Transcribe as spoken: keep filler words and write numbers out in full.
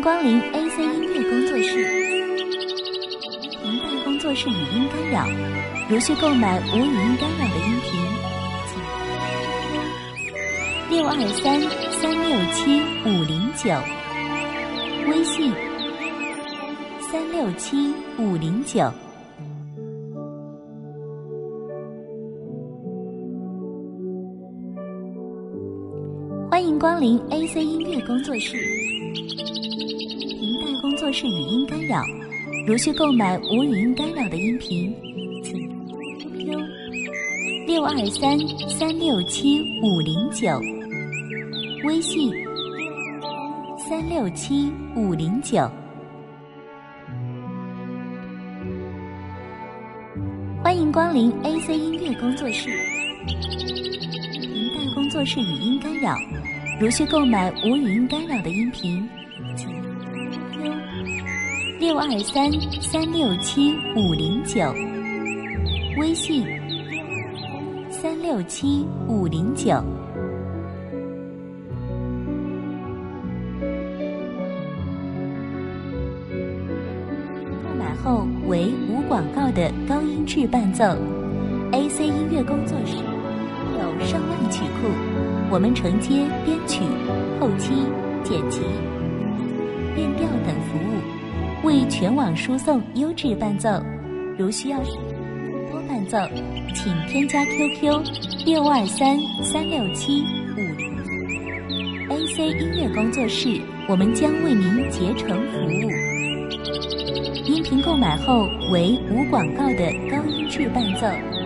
光临 A C 音乐工作室。您待工作室语音干扰，如需购买无语音干扰的音频，请六二三三六七五零九，微信三六七五零九。欢迎光临 A C 音乐工作室。您待工作室语音干扰，如需购买无语音干扰的音频，请 Q Q 六二三三六七五零九，微信三六七五零九。欢迎光临 A C 音乐工作室。您待工作室语音干扰，如需购买无语音干扰的音频，请 Q Q 六二三三六七五零九，微信三六七五零九。购买后为无广告的高音质伴奏。A C 音乐工作室有上万曲库，我们承接编曲、后期、剪辑、变调等服务，为全网输送优质伴奏。如需要多伴奏，请添加 Q Q 六二三三六七五零。A C 音乐工作室，我们将为您竭诚服务。音频购买后为无广告的高音质伴奏。